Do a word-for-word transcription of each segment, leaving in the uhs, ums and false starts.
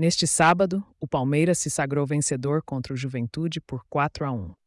Neste sábado, o Palmeiras se sagrou vencedor contra o Juventude por quatro a um.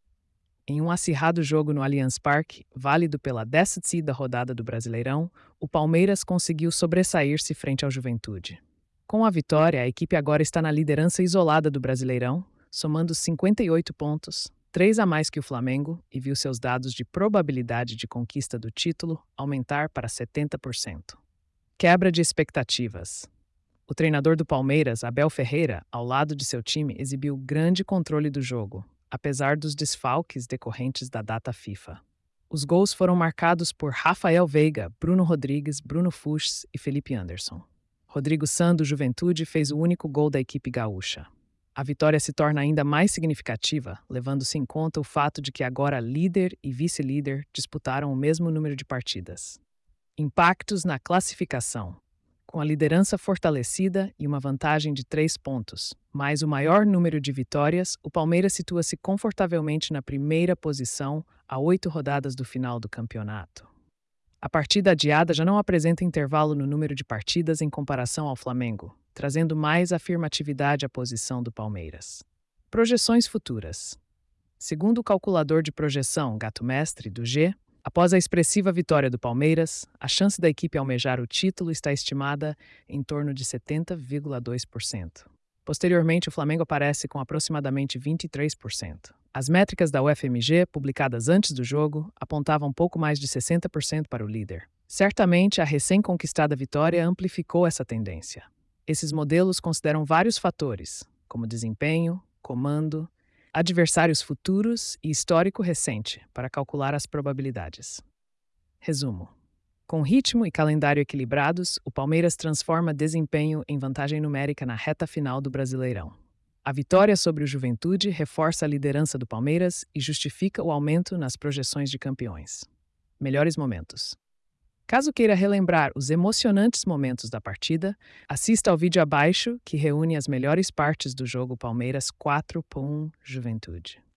Em um acirrado jogo no Allianz Parque, válido pela décima rodada do Brasileirão, o Palmeiras conseguiu sobressair-se frente ao Juventude. Com a vitória, a equipe agora está na liderança isolada do Brasileirão, somando cinquenta e oito pontos, três a mais que o Flamengo, e viu seus dados de probabilidade de conquista do título aumentar para setenta por cento. Quebra de expectativas. O treinador do Palmeiras, Abel Ferreira, ao lado de seu time, exibiu grande controle do jogo, apesar dos desfalques decorrentes da data FIFA. Os gols foram marcados por Rafael Veiga, Bruno Rodrigues, Bruno Fuchs e Felipe Anderson. Rodrigo Sá, do Juventude, fez o único gol da equipe gaúcha. A vitória se torna ainda mais significativa, levando-se em conta o fato de que agora líder e vice-líder disputaram o mesmo número de partidas. Impactos na classificação. Com a liderança fortalecida e uma vantagem de três pontos, mais o maior número de vitórias, o Palmeiras situa-se confortavelmente na primeira posição a oito rodadas do final do campeonato. A partida adiada já não apresenta intervalo no número de partidas em comparação ao Flamengo, trazendo mais afirmatividade à posição do Palmeiras. Projeções futuras. Segundo o calculador de projeção Gato Mestre, do G, após a expressiva vitória do Palmeiras, a chance da equipe almejar o título está estimada em torno de setenta vírgula dois por cento. Posteriormente, o Flamengo aparece com aproximadamente vinte e três por cento. As métricas da U F M G, publicadas antes do jogo, apontavam pouco mais de sessenta por cento para o líder. Certamente, a recém-conquistada vitória amplificou essa tendência. Esses modelos consideram vários fatores, como desempenho, comando, adversários futuros e histórico recente, para calcular as probabilidades. Resumo. Com ritmo e calendário equilibrados, o Palmeiras transforma desempenho em vantagem numérica na reta final do Brasileirão. A vitória sobre o Juventude reforça a liderança do Palmeiras e justifica o aumento nas projeções de campeões. Melhores momentos. Caso queira relembrar os emocionantes momentos da partida, assista ao vídeo abaixo que reúne as melhores partes do jogo Palmeiras quatro a um Juventude.